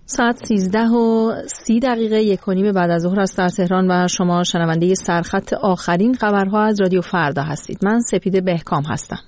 ساعت 13:30 1:30 بعد از ظهر است در تهران و شما شنونده سرخط آخرین خبرها از رادیو فردا هستید. من سپید بهکام هستم.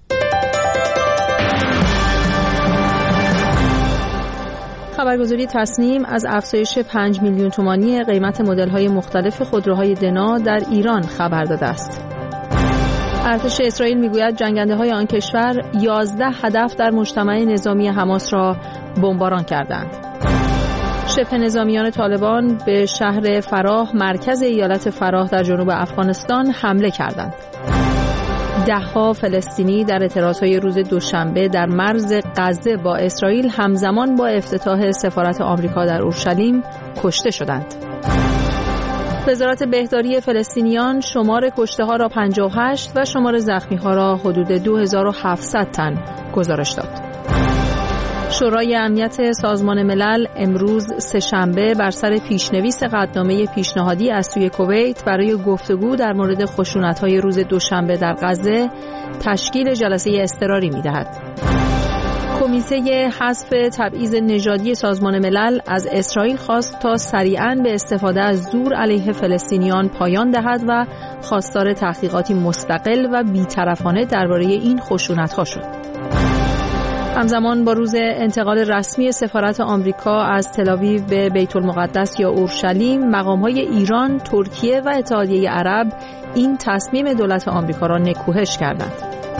خبرگزاری تصنیم از افزایش 5 میلیون تومانی قیمت مدل‌های مختلف خودروهای دنا در ایران خبر داده است. ارتش اسرائیل میگوید جنگنده‌های آن کشور 11 هدف در مجتمع نظامی حماس را بمباران کردند. شبه نظامیان طالبان به شهر فراه مرکز ایالت فراه در جنوب افغانستان حمله کردند. ده‌ها فلسطینی در اعتراضهای روز دوشنبه در مرز غزه با اسرائیل همزمان با افتتاح سفارت آمریکا در اورشلیم کشته شدند. وزارت بهداری فلسطینیان شمار کشته‌ها را 58 و شمار زخمی‌ها را حدود 2700 تن گزارش داد. شورای امنیت سازمان ملل امروز سه‌شنبه بر سر پیشنویس قطعنامه پیشنهادی از سوی کویت برای گفتگو در مورد خشونت‌های روز دوشنبه در غزه تشکیل جلسه اضطراری می‌دهد. کمیته حذف تبعیض نژادی سازمان ملل از اسرائیل خواست تا سریعاً به استفاده از زور علیه فلسطینیان پایان دهد و خواستار تحقیقاتی مستقل و بی‌طرفانه درباره این خشونت‌ها شد. همزمان با روز انتقال رسمی سفارت آمریکا از تل‌آویو به بیت المقدس یا اورشلیم، مقام‌های ایران، ترکیه و اتحادیه عرب این تصمیم دولت آمریکا را نکوهش کردند.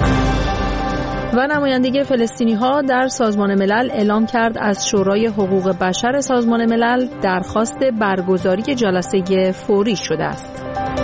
و نمایندگی فلسطینی‌ها در سازمان ملل اعلام کرد از شورای حقوق بشر سازمان ملل درخواست برگزاری جلسه فوری شده است.